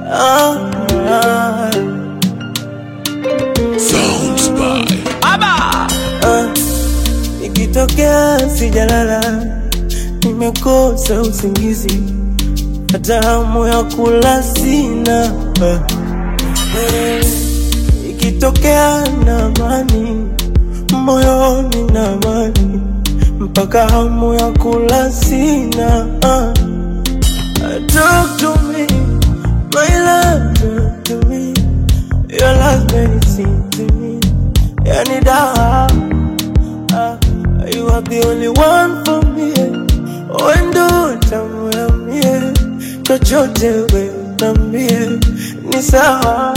ah. Sounds by Aba. Ikitokea sijalala, nimekosa usingizi, hata hamu ya kula sina. Ikitokea na amani, moyoni na amani, mpaka hamu ya kula sina. Talk to me, my love, talk to me. Your love medicine to me. Yani dawa, you are the only one for me. Wendo tamu ya mie, chochote we nambie, ni sawa,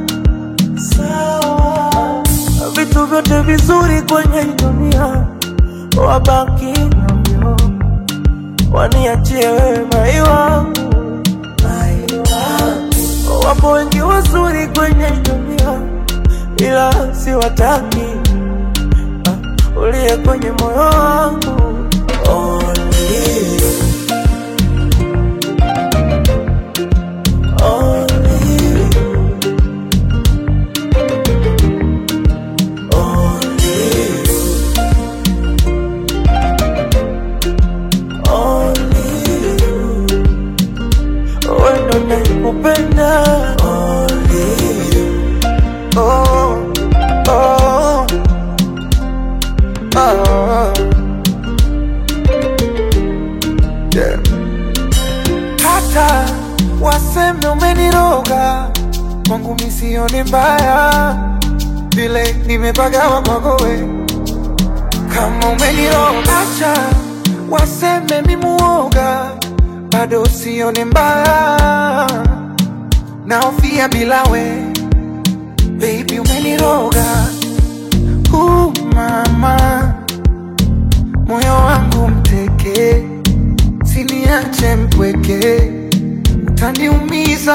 sawa. Vitu vyote vizuri kwenye dunia, wabaki navyo, waniachie wewe mai wangu, mai wangu. Wapo wengi wazuri kwenye dunia, ila siwataki, uliye kwenye moyo wangu. Only you, only you, only you, only you. Wendo nakupenda, only you. Oh, oh, oh. Yeah. Hata waseme umeniroga, kwangu misione mbaya, vile nimepagawa kwako we. Kama umeniroga, acha waseme mimuoga, bado sione mbaya, naofia bila we. Baby umeniroga, mama, moyo wangu mteke, siniache mpweke, utaniumiza.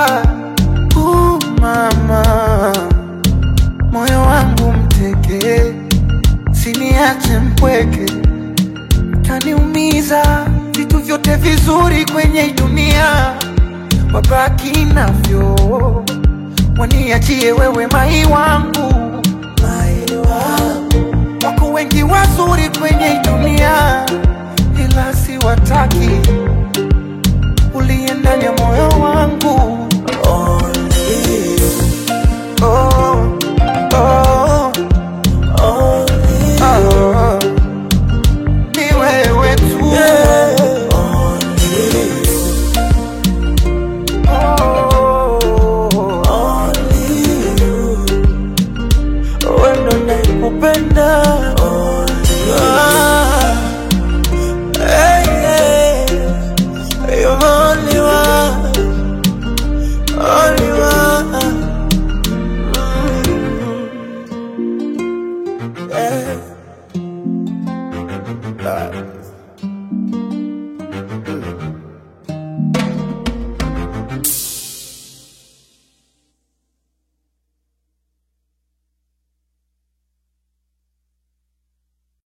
Mama, moyo wangu mteke, siniache mpweke, utaniumiza. Vitu vyote vizuri kwenye dunia, wabaki navyo, waniachie wewe mai wangu, Mai wangu. wako wengi wazuri kwenye dunia, ila siwataki, uliye ndani ya moyo wangu. Only you, Oh, oh, only you. oh, ni wewe tu. Yeah. Only you, Oh, only you. Wendo nakupenda, only you. Hey, hey. You're the only one, only one. Yeah.